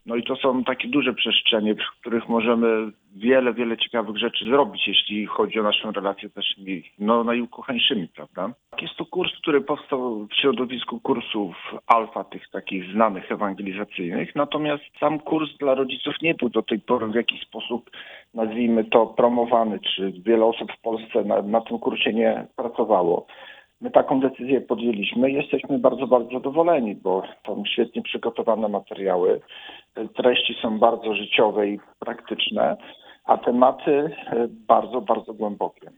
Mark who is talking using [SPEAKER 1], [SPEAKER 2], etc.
[SPEAKER 1] No i to są takie duże przestrzenie, w których możemy wiele ciekawych rzeczy zrobić, jeśli chodzi o naszą relację też najukochańszymi, prawda? Jest to kurs, który powstał w środowisku kursów alfa, tych takich znanych ewangelizacyjnych, natomiast sam kurs dla rodziców nie był do tej pory w jakiś sposób, nazwijmy to, promowany, czy wiele osób w Polsce na tym kursie nie pracowało. My taką decyzję podjęliśmy i jesteśmy bardzo zadowoleni, bo są świetnie przygotowane materiały, treści są bardzo życiowe i praktyczne, a tematy bardzo głębokie.